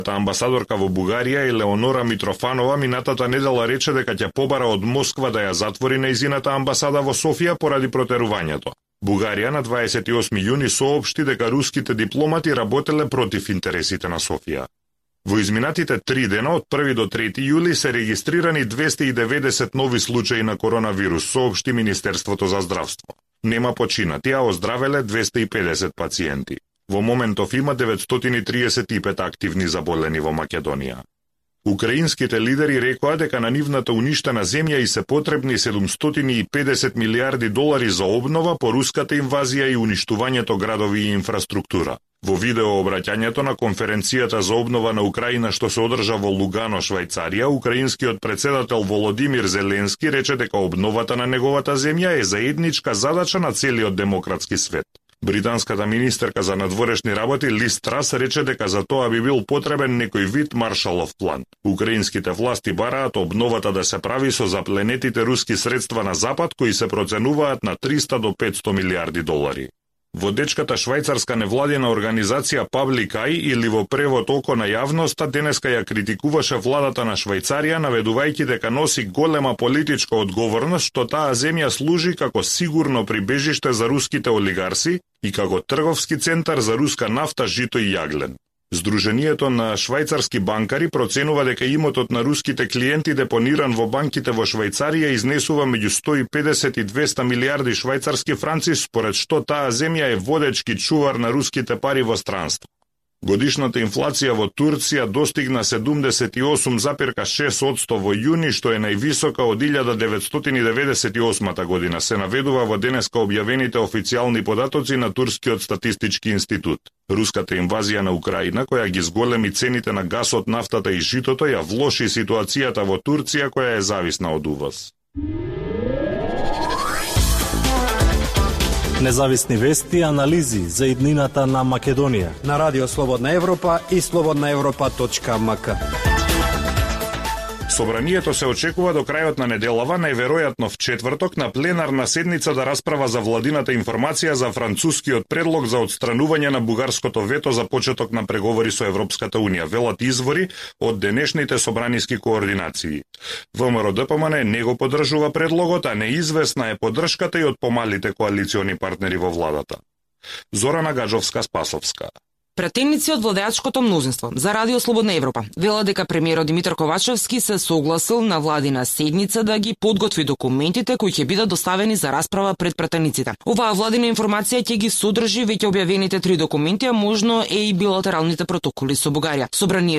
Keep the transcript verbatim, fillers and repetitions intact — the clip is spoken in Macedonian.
Амбасадорка во Бугарија Елеонора Митрофанова минатата недела рече дека ќе побара од Москва да ја затвори нејзината амбасада во Софија поради протерувањето. Бугарија на дваесет и осми јуни соопшти дека руските дипломати работеле против интересите на Софија. Во изминатите три дена од први до трети јули се регистрирани двесте и деветдесет нови случаи на коронавирус, соопшти Министерството за здравство. Нема починати, а оздравеле двесте и педесет пациенти. Во моментов има деветстотини и триесет и пет активни заболени во Македонија. Украинските лидери рекоа дека на нивната уништена земја и се потребни седумстотини и педесет милиарди долари за обнова по руската инвазија и уништувањето градови и инфраструктура. Во видеообраќањето на конференцијата за обнова на Украина што се одржа во Лугано, Швајцарија, украинскиот председател Володимир Зеленски рече дека обновата на неговата земја е заедничка задача на целиот демократски свет. Британската министерка за надворешни работи Лиз Трас рече дека за тоа би бил потребен некој вид Маршалов план. Украинските власти бараат обновата да се прави со запленетите руски средства на Запад кои се проценуваат на триста до петсто милиарди долари. Водечката швајцарска невладина организација Public Eye или во превод Око на јавноста денеска ја критикуваше владата на Швајцарија наведувајќи дека носи голема политичка одговорност што таа земја служи како сигурно прибежиште за руските олигарси и како трговски центар за руска нафта, жито и јаглен. Сдруженијето на швајцарски банкари проценува дека имотот на руските клиенти депониран во банките во Швајцарија изнесува меѓу сто и педесет и двесте милиарди швајцарски франци, според што таа земја е водечки чувар на руските пари во странство. Годишната инфлација во Турција достигна седумдесет и осум зарез шест одсто во јуни, што е највисока од илјада деветстотини деветдесет и осма година, се наведува во денеска објавените официјални податоци на Турскиот статистички институт. Руската инвазија на Украина, која ги зголеми цените на гасот, нафтата и житото, ја влоши ситуацијата во Турција, која е зависна од увоз. Независни вести и анализи за иднината на Македонија на Радио Слободна Европа и слободна европа точка ем ка. Собранието се очекува до крајот на неделава, најверојатно в четврток, на пленарна седница да расправа за владината информација за францускиот предлог за отстранување на бугарското вето за почеток на преговори со Европската Унија, велат извори од денешните собраниски координации. ВМРО-ДПМН не го поддржува предлогот, а неизвестна е поддршката и од помалите коалициони партнери во владата. Зорана Гаджовска-Спасовска. Пратеници од владеачкото мнозинство за Радио Слободна Европа вела дека премиерот Димитар Ковачевски се согласил на владина седница да ги подготви документите кои ќе бидат доставени за расправа пред пратениците. Оваа владина информација ќе ги содржи веќе објавените три документи, а можно е и билатералните протоколи со Бугарија. Собранието